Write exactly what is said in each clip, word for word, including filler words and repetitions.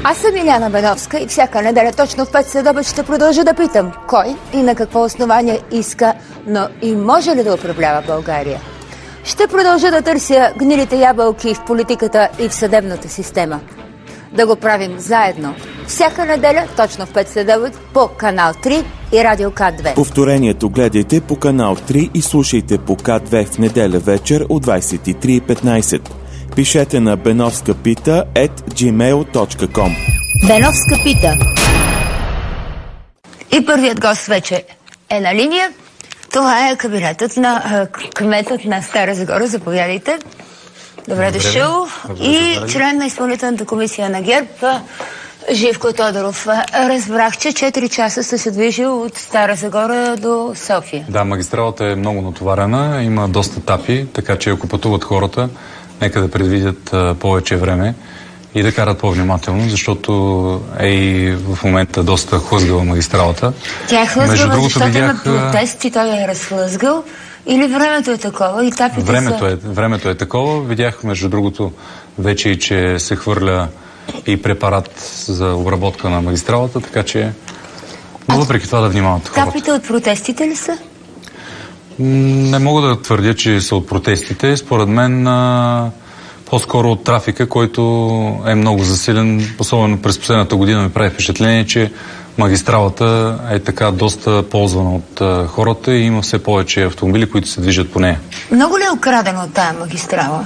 Аз съм Иляна Беновска и всяка неделя точно в пет следобед ще продължа да питам кой и на какво основание иска, но и може ли да управлява България. Ще продължа да търся гнилите ябълки в политиката и в съдебната система. Да го правим заедно. Всяка неделя точно в пет следобед по канал три и Радио К две. Повторението гледайте по канал три и слушайте по К две в неделя вечер от двадесет и три и петнадесет. Пишете на benovskapita ет джимейл точка ком. Беновска пита. И първият гост вече е на линия. Това е кабинетът на кметът на Стара Загора. Заповядайте. Добре дошъл. И член на изпълнителната комисия на ГЕРБ Живко Тодоров. Разбрах, че четири часа сте се движил от Стара Загора до София. Да, магистралата е много натоварена, има доста етапи, така че ако пътуват хората, нека да предвидят а, повече време и да карат по-внимателно, защото е и в момента доста хлъзгала магистралата. Тя е хлъзгала, Между другото, защото видях... има протест и той е разхлъзгал, или времето е такова, етапите времето са... Е, времето е такова. Видях, между другото, вече и че се хвърля и препарат за обработка на магистралата, така че но въпреки това да внимават хората. Етапите от протестите ли са? Не мога да твърдя, че са от протестите. Според мен а, по-скоро от трафика, който е много засилен, особено през последната година ми прави впечатление, че магистралата е така доста ползвана от а, хората и има все повече автомобили, които се движат по нея. Много ли е украдено от тая магистрала?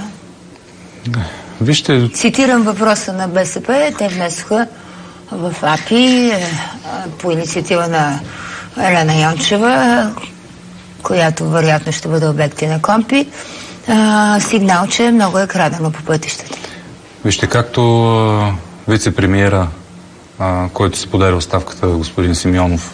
Вижте... Цитирам въпроса на БСП. Те внесоха в А П И по инициатива на Елена Йончева, която вероятно ще бъде обекти на Компи, а, сигнал, че много е крадено по пътищата. Вижте, както а, вице-премиера, а, който се подаде оставката, господин Симеонов,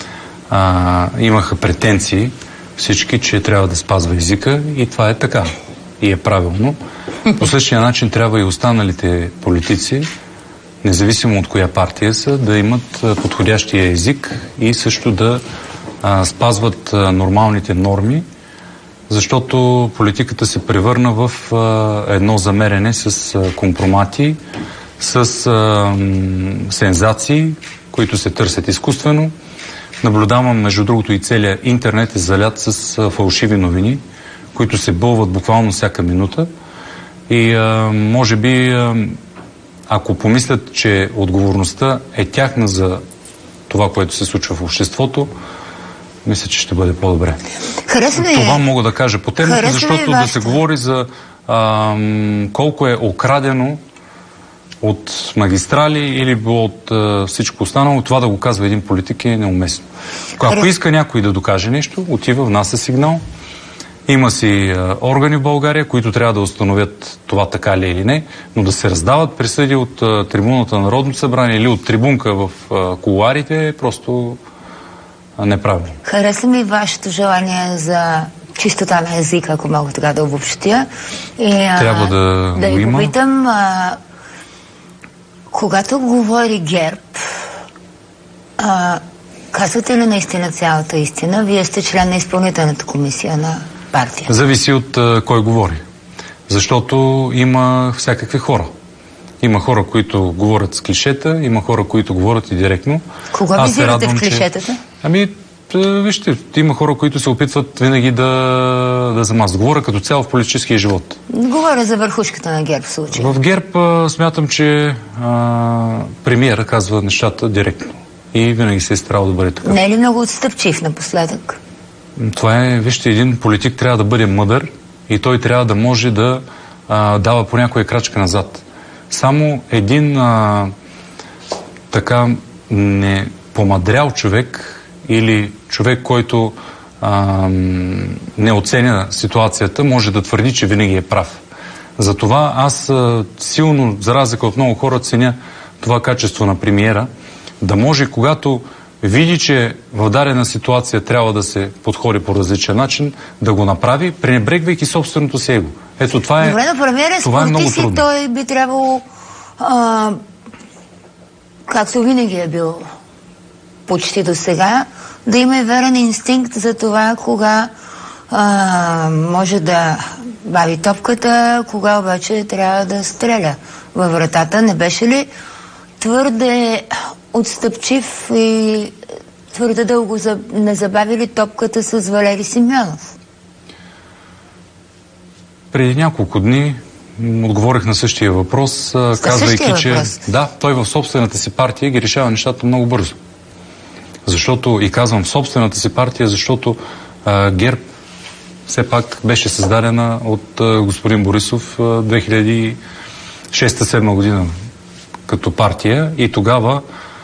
а, имаха претенции всички, че трябва да спазва езика и това е така. И е правилно. По същия начин трябва и останалите политици, независимо от коя партия са, да имат подходящия език и също да а, спазват а, нормалните норми, защото политиката се превърна в а, едно замерене с а, компромати, с а, м, сензации, които се търсят изкуствено. Наблюдавам, между другото, и целият интернет е залят с а, фалшиви новини, които се бълват буквално всяка минута. И а, може би, а, ако помислят, че отговорността е тяхна за това, което се случва в обществото, мисля, че ще бъде по-добре. Това мога да кажа по темата, Харесва защото да се говори за а, колко е окрадено от магистрали или от а, всичко останало, това да го казва един политик е неуместно. Ако иска някой да докаже нещо, отива, внася сигнал. Има си а, органи в България, които трябва да установят това така ли или не, но да се раздават присъди от а, трибуната на Народното събрание или от трибунка в а, кулоарите е просто а, неправилно. Хареса ми вашето желание за чистота на езика, ако мога така да обобщя. И, а, трябва да, да го ви има. попитам, а, когато говори ГЕРБ, а, казвате ли наистина цялата истина? Вие сте член на изпълнителната комисия на партия. Зависи от а, кой говори. Защото има всякакви хора. Има хора, които говорят с клишета, има хора, които говорят и директно. Кога визирате в клишетата? Че... Ами, вижте, има хора, които се опитват винаги да, да замазват. Говоря като цяло в политическия живот. Говоря за върхушката на ГЕРБ в случая. В ГЕРБ а, смятам, че а, премиера казва нещата директно. И винаги се е старал да бъде така. Не е ли много отстъпчив напоследък? Това е, вижте, един политик трябва да бъде мъдър и той трябва да може да а, дава по някоя крачка назад. Само един а, така не помадрял човек или човек, който а, не оценя ситуацията, може да твърди, че винаги е прав. Затова аз а, силно, за разлика от много хора, ценя това качество на премиера, да може, когато види, че в дадена ситуация трябва да се подходи по различен начин, да го направи, пренебрегвайки собственото си его. Ето, това е, Добре, но премиер е спортист и той би трябвало, а, както винаги е бил почти до сега, да има и верен инстинкт за това, кога а, може да бави топката, кога обаче трябва да стреля във вратата. Не беше ли твърде отстъпчив и твърде дълго не забавили топката с Валери Симеонов? Преди няколко дни отговорих на същия въпрос, казвайки, че въпрос. Да, той в собствената си партия ги решава нещата много бързо. Защото, и казвам в собствената си партия, защото а, ГЕРБ все пак беше създадена от а, господин Борисов а, две хиляди и шеста-седма година като партия и тогава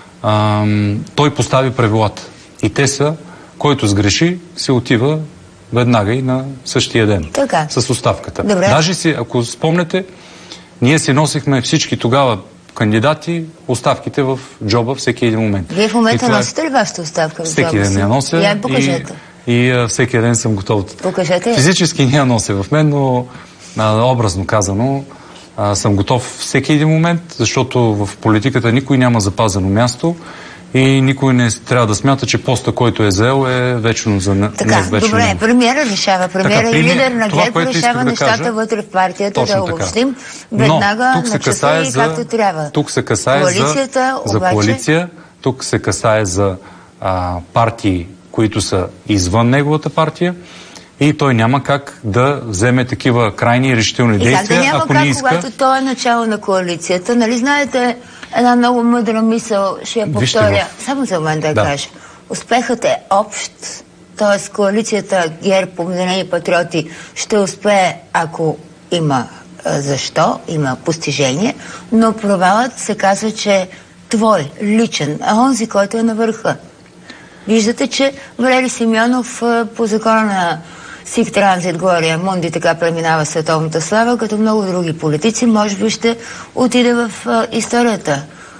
а, той постави правилата. И те са, който сгреши, се отива веднага и на същия ден. Така. С оставката. Добре. Даже си, ако спомнете, ние си носихме всички тогава кандидати оставките в джоба всеки един момент. Вие в момента е... носите ли вашата оставка в всеки джоба си? ден я нося. Я покажете. И, и а, всеки ден съм готов. Покажете. Физически не я нося в мен, но а, образно казано а, съм готов всеки един момент, защото в политиката никой няма запазено място и никой не трябва да смята, че поста, който е заел, е вечно за не, така, не вечно. Добре, премиера решава. Премиера и лидер на ГЕРБ решава да нещата кажа, вътре в партията, да обобщим. Но, веднага на часа и както трябва. Тук се касае Коалицията, за, обаче... за коалиция, тук се касае за а, партии, които са извън неговата партия и той няма как да вземе такива крайни и решителни и действия, да няма ако как, не иска... когато той е начало на коалицията. Нали знаете, една много мъдра мисъл, ще я повторя. В... Само за момент да, да кажа. Успехът е общ, т.е. коалицията ГЕРБ, Обединени патриоти ще успее, ако има а, защо, има постижение, но провалът се казва, че е твой, личен, а онзи, който е на върха. Виждате, че Валери Симеонов а, по закона на Сик Транзит, Глория Мунди, така преминава световната слава, като много други политици, може би ще отиде в а, историята.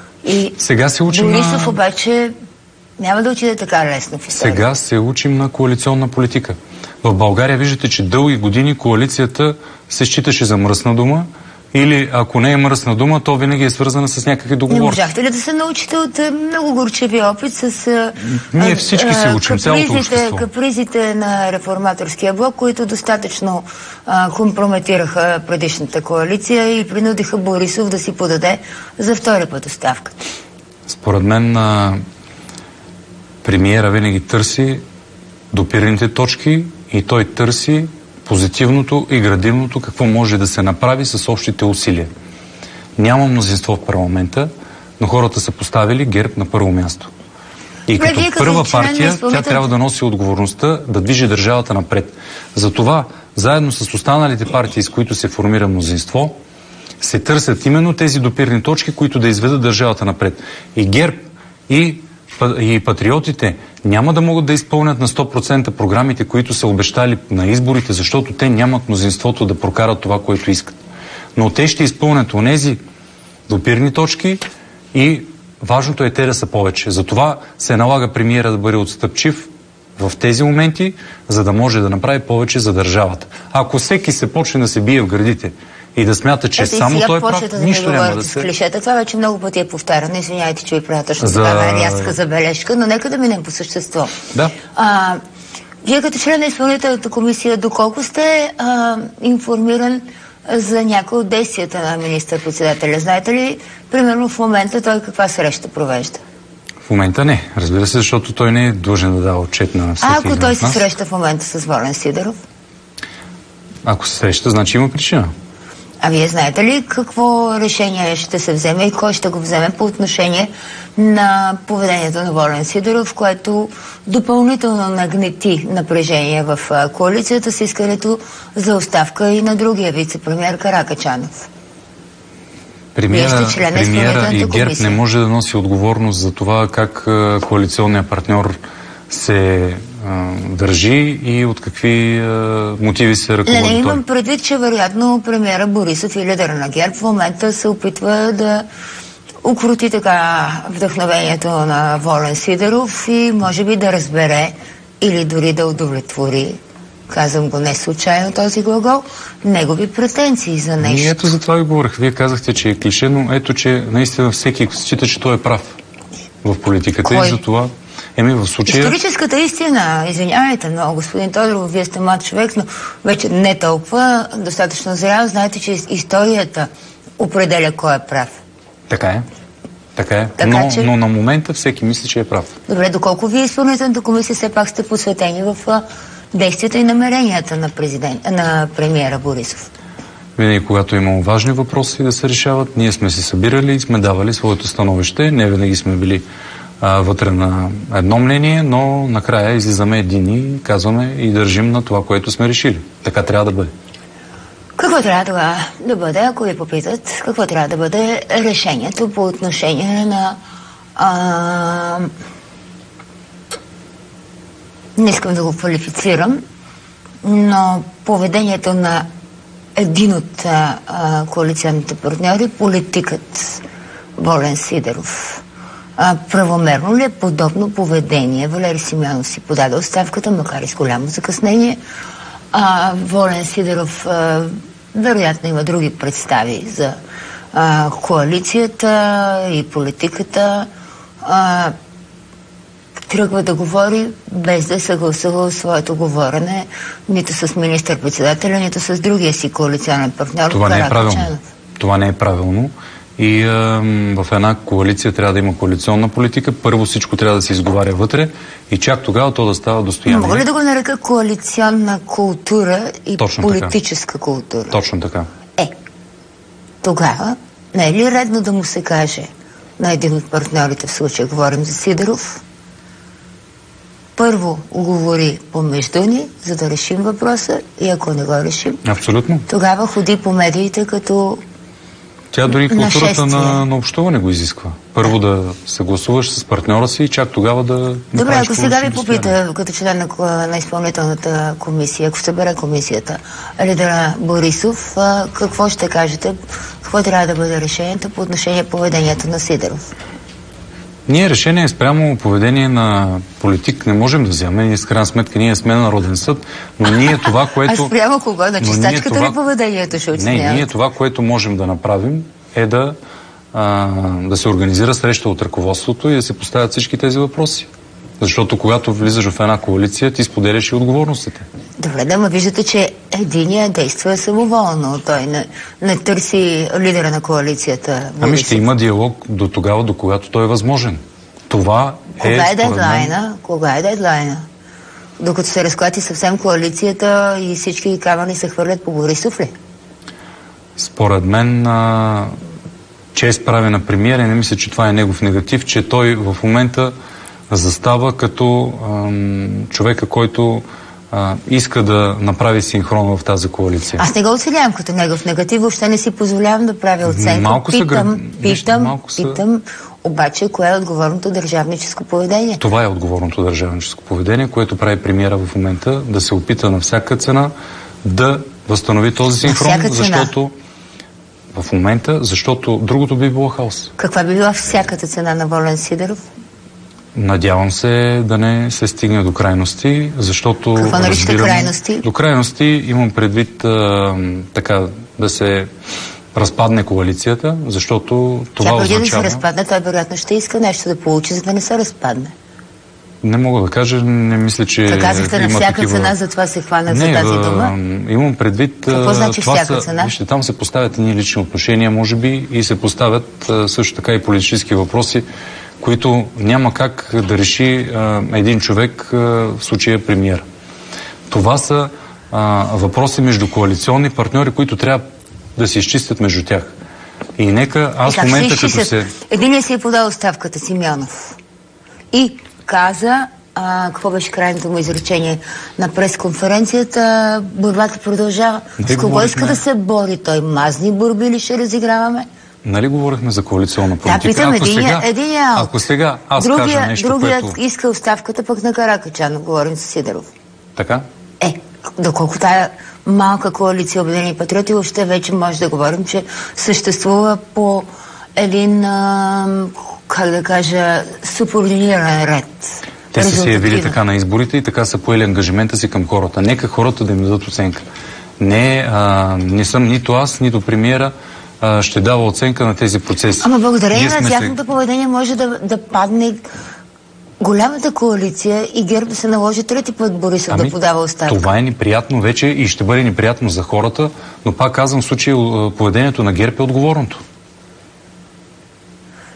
И сега се учим Борисов на... обаче няма да отиде така лесно в историята. Сега се учим на коалиционна политика. В България виждате, че дълги години коалицията се считаше за мръсна дума или ако не е мръсна дума, то винаги е свързана с някакви договори. Не можахте ли да се научите от много горчевия опит с Ние всички се учим, цялото общество. Капризите на реформаторския блок, които достатъчно а, компрометираха предишната коалиция и принудиха Борисов да си подаде за втори път оставката? Според мен а, премиера винаги търси допирните точки и той търси позитивното и градивното, какво може да се направи с общите усилия. Няма мнозинство в парламента, но хората са поставили ГЕРБ на първо място. И като първа партия тя трябва да носи отговорността да движи държавата напред. Затова, заедно с останалите партии, с които се формира мнозинство, се търсят именно тези допирни точки, които да изведат държавата напред. И ГЕРБ, и и патриотите няма да могат да изпълнят на сто процента програмите, които са обещали на изборите, защото те нямат мнозинството да прокарат това, което искат. Но те ще изпълнят онези допирни точки и важното е те да са повече. Затова се налага премиера да бъде отстъпчив в тези моменти, за да може да направи повече за държавата. Ако всеки се почне да се бие в гърдите и да смята, че Ето, само той е прав, да нищо няма да се... клишета. Това вече много пъти е повтаряно. Извинявайте, че ви правя точно За... такава рязка забележка, но нека да минем по същество. Да. А, вие като член на изпълнителната комисия, доколко сте а, информиран за някои от действията на министър-председателя? Знаете ли, примерно в момента той каква среща провежда? В момента не. Разбира се, защото той не е длъжен да дава отчет на всеки. А ако той се среща в момента с Волен Сидеров? Ако се среща, значи има причина. А вие знаете ли какво решение ще се вземе и кой ще го вземе по отношение на поведението на Волен Сидеров, което допълнително нагнети напрежение в коалицията с искането за оставка и на другия вице-премиер Каракачанов? Премиера, премиера и ГЕРБ не може да носи отговорност за това как коалиционният партньор се а, държи и от какви а, мотиви се ръководи той. Не, не, имам предвид, че вероятно премиера Борисов и лидер на ГЕРБ в момента се опитва да укрути така вдъхновението на Волен Сидеров и може би да разбере или дори да удовлетвори, казвам го не случайно този глагол, негови претенции за нещо. И ето за това ви говорих. Вие казахте, че е клише, но ето, че наистина всеки счита, че той е прав в политиката. Кой? И за това еми в случая... Историческата истина, извинявайте много, господин Тодоров, вие сте млад човек, но вече не толкова достатъчно зрял. Знаете, че историята определя кой е прав. Така е. Така е, така, но, че... но на момента всеки мисли, че е прав. Добре, доколко вие изпълнителната комисия все пак сте посветени в а, действията и намеренията на, президент, на премиера Борисов? Винаги, когато е имало важни въпроси да се решават, ние сме се събирали и сме давали своето становище. Не винаги сме били а, вътре на едно мнение, но накрая излизаме едини, казваме и държим на това, което сме решили. Така трябва да бъде. Какво трябва да, да бъде, ако ви попитат, какво трябва да бъде решението по отношение на... А... Не искам да го квалифицирам, но поведението на един от а, коалиционните партньори, политикът Волен Сидеров. А, правомерно ли е подобно поведение? Валери Симеонов си подаде оставката, макар и с голямо закъснение. А, Волен Сидеров а, вероятно има други представи за а, коалицията и политиката. А, тръгва да говори без да е съгласува своето говорене нито с министър-председателя, нито с другия си коалиционен партньор. Това не е правилно. Това не е правилно. И е, в една коалиция трябва да има коалиционна политика. Първо всичко трябва да се изговаря вътре и чак тогава то да става достояние. Мога ли да го нарека коалиционна култура и Точно политическа така. култура? Точно така. Е, тогава не е ли редно да му се каже на един от партньорите, в случая говорим за Сидеров, първо говори помежду ни, за да решим въпроса и ако не го решим, абсолютно, тогава ходи по медиите като тя дори културата на, на общуване го изисква. Първо да, да съгласуваш с партньора си и чак тогава да... Добре, ако сега ви попита, като член на, на изпълнителната комисия, ако събере комисията, лидера Борисов, а, какво ще кажете? Какво трябва да бъде решението по отношение поведението на Сидеров? Ние решение спрямо поведение на политик не можем да вземем. Ние с крайна сметка ние сме Народен съд, но ние това, което... А спрямо кого? На чистачката това... ли поведението ще оценяват? Не, ние това, което можем да направим е да, а, да се организира среща от ръководството и да се поставят всички тези въпроси. Защото когато влизаш в една коалиция, ти споделяш и отговорностите. Добре, да, ма виждате, че единия действа самоволно. Той не, не търси лидера на коалицията. Борисов. Ами ще има диалог до тогава, до когато той е възможен. Това Кога е... Кога е дедлайна? Мен... Кога е дедлайна? Докато се разклати съвсем коалицията и всички камъни се хвърлят по Борисов ли? Според мен а... чест прави на премиера и не мисля, че това е негов негатив, че той в момента застава като ам, човека, който а, иска да направи синхрон в тази коалиция. Аз не го оценявам като негов негатив, въобще не си позволявам да правя оценка. Малко питам, са, питам, малко са... питам, обаче, кое е отговорното държавническо поведение? Това е отговорното държавническо поведение, което прави премиера в момента, да се опита на всяка цена да възстанови този синхрон, защото в момента, защото другото би било хаос. Каква би била всяката цена на Волен Сидеров? Надявам се да не се стигне до крайности, защото... Какво наричате крайности? До крайности имам предвид а, така да се разпадне коалицията, защото това Тя преди означава... да се разпадне, той вероятно ще иска нещо да получи, за да не се разпадне. Не мога да кажа, не мисля, че... Та казахте на всяка такива... цена, затова се хванат за тази дума? Не, имам предвид... Какво значи всяка са, цена? Вижте, там се поставят едни лични отношения, може би, и се поставят а, също така и политически въпроси, които няма как да реши а, един човек, а, в случая премиер. Това са а, въпроси между коалиционни партньори, които трябва да се изчистят между тях. И нека аз в момента като се... Единият си е подал оставката, Симеонов. И каза, а, какво беше крайното му изречение на пресконференцията, борбата продължава. С кого говорихме... иска да се бори той? Мазни борби ли ще разиграваме? Нали говорихме за коалиционна политика? Да, питам, ако, единия, сега, единия ако сега аз другия, кажа нещо, другият което... иска оставката пък на Каракачанов, говорим с Сидеров. Така? Е, доколко тая малка коалиция Обединени патриоти, въобще вече може да говорим, че съществува по един, а, как да кажа, субординиран ред. Те са се явили така на изборите и така са поели ангажимента си към хората. Нека хората да им дадат оценка. Не, а, не съм нито аз, нито премиера а, ще дава оценка на тези процеси. Ама благодарение на тяхното се... поведение може да, да падне голямата коалиция и ГЕРБ да се наложи трети път Борисов ами, да подава оставка. Това е неприятно вече и ще бъде неприятно за хората, но пак казвам, в случай поведението на ГЕРБ е отговорното.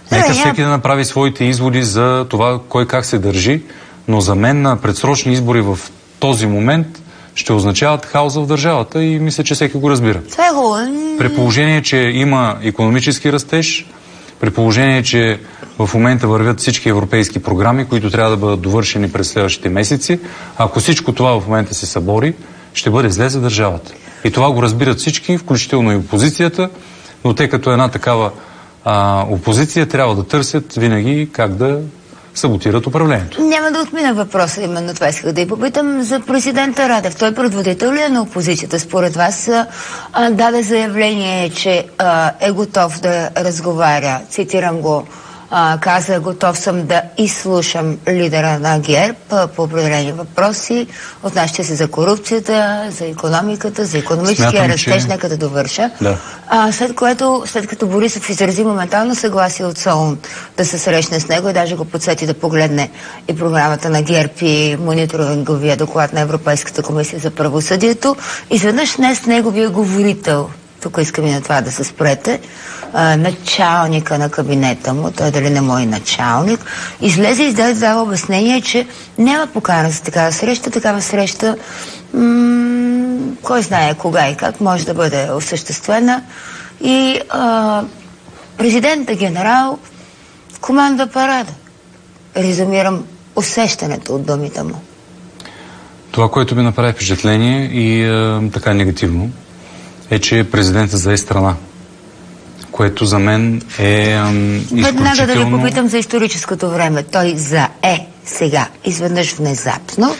Нека всеки да направи своите изводи за това кой как се държи, но за мен на предсрочни избори в този момент ще означават хаоса в държавата и мисля, че всеки го разбира. Това е хубаво. При положение, че има икономически растеж, при положение, че в момента вървят всички европейски програми, които трябва да бъдат довършени през следващите месеци, ако всичко това в момента се събори, ще бъде зле за държавата. И това го разбират всички, включително и опозицията, но те като една такава а, опозиция трябва да търсят винаги как да саботират управлението. Няма да отмина въпроса, именно това исках да и попитам за президента Радев. Той предводител ли е на опозицията? Според вас а, даде заявление, че а, е готов да разговаря, цитирам го, а, каза, готов съм да изслушам лидера на ГЕРБ а, по определени въпроси, отнасящи се за корупцията, за икономиката, за икономическия растеж, че... нека да довърша. Да. А, след което, след като Борисов изрази моментално съгласие от СОУН да се срещне с него и даже го подсети да погледне и програмата на ГЕРБ и мониторинговия доклад на Европейската комисия за правосъдието, изведнъж днес неговия говорител, тук искам и на това да се спрете, а, началника на кабинета му, той дали не мой началник, излезе и даде дава обяснение, че няма покана за такава среща, такава среща м- кой знае кога и как може да бъде осъществена и а, президента генерал команда парада. Резюмирам усещането от думите му. Това, което ми направи впечатление и а, така негативно, е, че президентът зае страна, което за мен е ам, изключително... Веднага да ви попитам за историческото време. Той зае сега, изведнъж внезапно,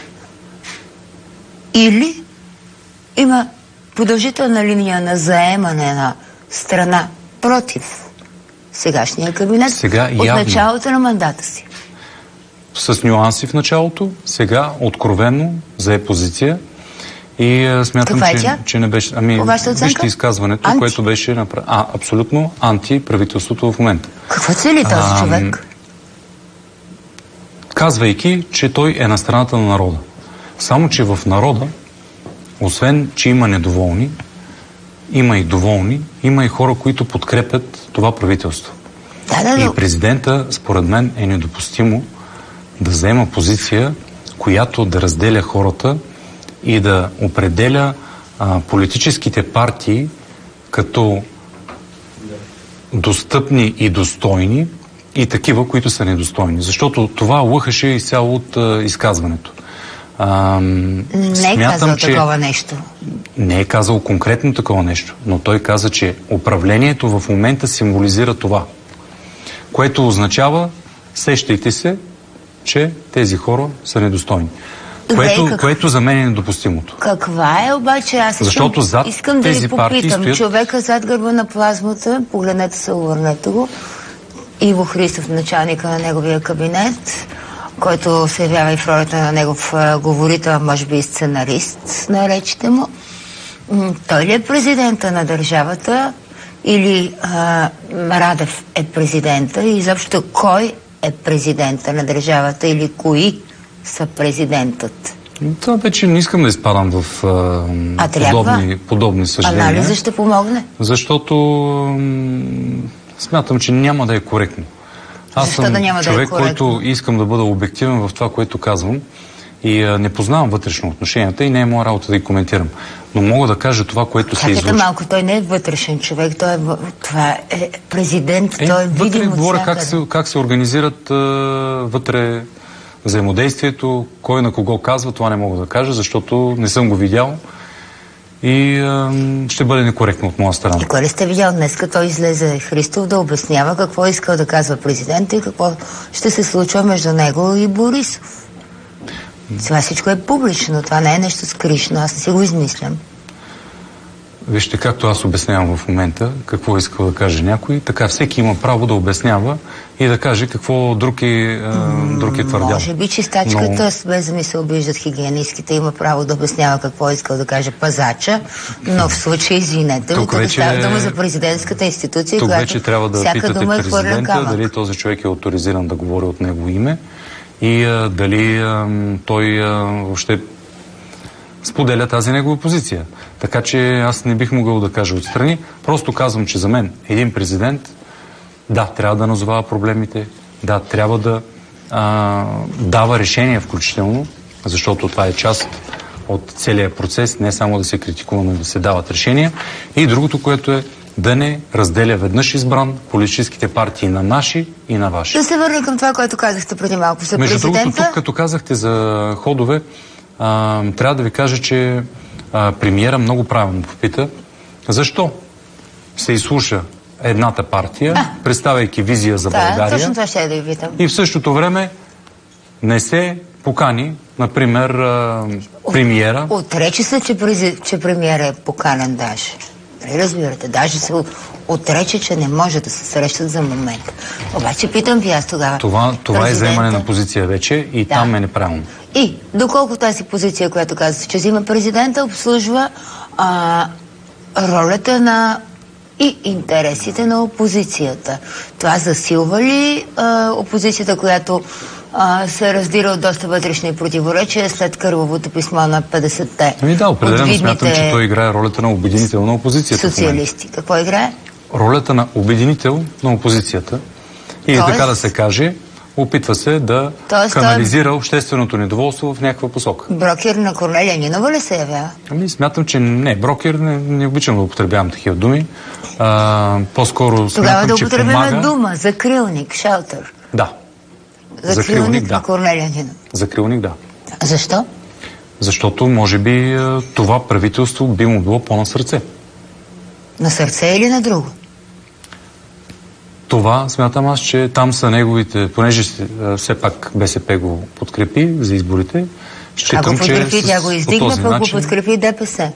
или има продължителна линия на заемане на страна против сегашния кабинет сега, от явно, началото на мандата си? С нюанси в началото, сега откровенно зае позиция. И а, смятам, е че, че не беше... Ами, вижте изказването, анти? което беше направ... а, абсолютно антиправителството в момента. Какво цели този а, човек? Казвайки, че той е на страната на народа. Само, че в народа, освен, че има недоволни, има и доволни, има и хора, които подкрепят това правителство. Да, да, и президента, според мен, е недопустимо да заема позиция, която да разделя хората и да определя а, политическите партии като достъпни и достойни и такива, които са недостойни. Защото това лъхаше изцяло от а, изказването. А, не е казал че... такова нещо. Не е казал конкретно такова нещо, но той каза, че управлението в момента символизира това, което означава, сещайте се, че тези хора са недостойни. Което, как... което за мен е недопустимото. Каква е обаче? Аз Защото искам, зад искам да ви попитам. стоят... Човека зад гърба на плазмата, погледнете се, обърнете го, Иво Христов, началника на неговия кабинет, който се явява и в ролята на негов а, говорител, може би и сценарист на речите му. М- той ли е президента на държавата или а, Радев е президента и изобщо кой е президента на държавата или кои са президентът? Това вече не искам да изпадам в а, подобни, подобни съждения. Анализа ще помогне? Защото м- смятам, че няма да е коректно. Аз Защо съм да няма човек, да е който искам да бъда обективен в това, което казвам и а, не познавам вътрешно отношенията и не е моя работа да ги коментирам. Но мога да кажа това, което се излучи. малко, той не е вътрешен човек, той е, това е президент, е, той е видим от говоря как се, как се организират а, вътре взаимодействието, кой на кого казва, това не мога да кажа, защото не съм го видял и а, ще бъде некоректно от моя страна. И кое ли сте видял днес, като излезе Христов да обяснява какво искал да казва президента и какво ще се случва между него и Борисов? Това всичко е публично, това не е нещо скришно, аз не си го измислям. Вижте, както аз обяснявам в момента какво искал да каже някой, така всеки има право да обяснява и да каже какво друг е, друг е твърдял. Може би чистачката, но... без да ми се обиждат хигиенистките, има право да обяснява какво искал да каже пазача, но в случай, извинете, тук вече става дума за президентската институция, тук която вече трябва да всяка питате дума е хвърлен камък. Дали този човек е авторизиран да говори от негово име и а, дали а, той а, въобще споделя тази негова позиция. Така че аз не бих могъл да кажа отстрани. Просто казвам, че за мен един президент Да, трябва да назовава проблемите. Да, трябва да а, дава решения включително, защото това е част от целия процес, не само да се критикува, но да се дават решения. И другото, което е да не разделя веднъж избран политическите партии на наши и на ваши. Да се върнем към това, което казахте преди малко за Между президента. другото, тук, като казахте за ходове, а, трябва да ви кажа, че а, премиера много правилно попита защо се изслуша едната партия, а, представяйки визия за да, България. Точно това ще я да ви питам. И в същото време не се покани, например, а, премиера. От, отрече се, че, прези, че премиера е поканен даже. Разбирате, даже се отрече, че не може да се срещат за момент. Обаче питам ви аз тогава. Това, това президента... е заемане на позиция вече и да. Там е неправилно. И доколко тази позиция, която казвате, че взима президента, обслужва а, ролята на и интересите на опозицията. Това засилва ли а, опозицията, която а, се раздира от доста вътрешни противоречия след кървавото писмо на петдесетте? Ами да, определено смятам, че той играе ролята на обединител на опозицията. Социалисти. Какво играе? Ролята на обединител на опозицията. И Тоест... така да се каже, опитва се да Тоест, канализира той... общественото недоволство в някаква посока. Брокер на Корнелия Нинова ли се явява? Ами смятам, че не. Брокер не, не обичам да употребявам такива думи. А, по-скоро смятам, Тогава да че употребяме помага... дума. Закрилник, шелтър. Да. Закрилник да. на Корнелия Нинова. Закрилник, да. Защо? Защото, може би, това правителство би му било по-на сърце. На сърце или на друго? Това смятам аз, че там са неговите, понеже все пак БСП го подкрепи за изборите, считам, а го подкрепи, че тя го издигна, пък начин... го подкрепи ДПС.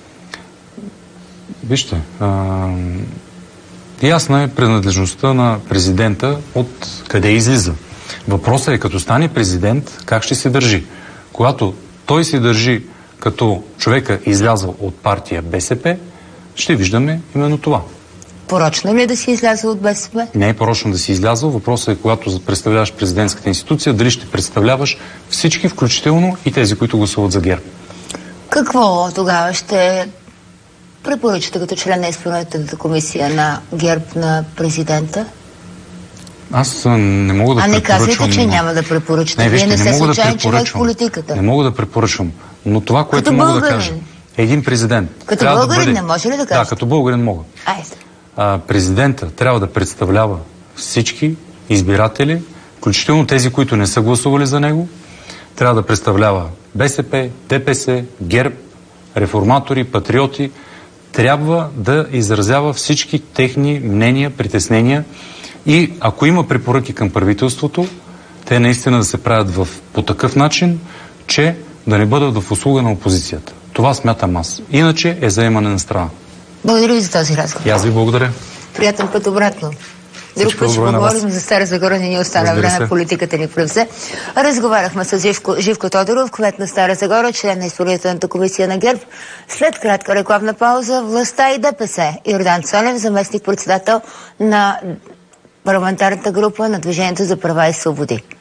Вижте, а... ясна е принадлежността на президента от къде излиза. Въпросът е, като стане президент, как ще се държи. Когато той се държи като човека излязъл от партия БСП, ще виждаме именно това. Порочно ли е да си излязъл от БСП? Не е порочно да си излязъл. Въпросът е, когато представляваш президентската институция, дали ще представляваш всички, включително и тези, които гласуват за ГЕРБ. Какво тогава ще препоръчате като член на изпълнителната комисия на ГЕРБ на президента? Аз не мога да а не препоръчвам... казвайте, че няма да препоръчате. Не, вижте, Вие не, не се мога случайен да човек в политиката. Не мога да препоръчвам. Но това, което като мога българин. да кажа... Един президент... Като българин да бъде... не може ли да кажете? Да, като българин мога. Айде. А, президента трябва да представлява всички избиратели, включително тези, които не са гласували за него. Трябва да представлява БСП, ДПС, ГЕРБ, реформатори, патриоти. Трябва да изразява всички техни мнения, притеснения и ако има препоръки към правителството, те наистина да се правят в, по такъв начин, че да не бъдат в услуга на опозицията. Това смятам аз. Иначе е заемане на страна. Благодаря ви за този разговор. И аз ви благодаря. Приятен път обратно. Друг път ще поговорим за Стара Загора, не ни остана време, политиката ни превзе. Разговаряхме с Живко, Живко Тодоров, кмет на Стара Загора, член на изпълнителната комисия на ГЕРБ. След кратка рекламна пауза, властта и ДПС. Йордан Цонев, заместник председател на парламентарната група на Движението за права и свободи.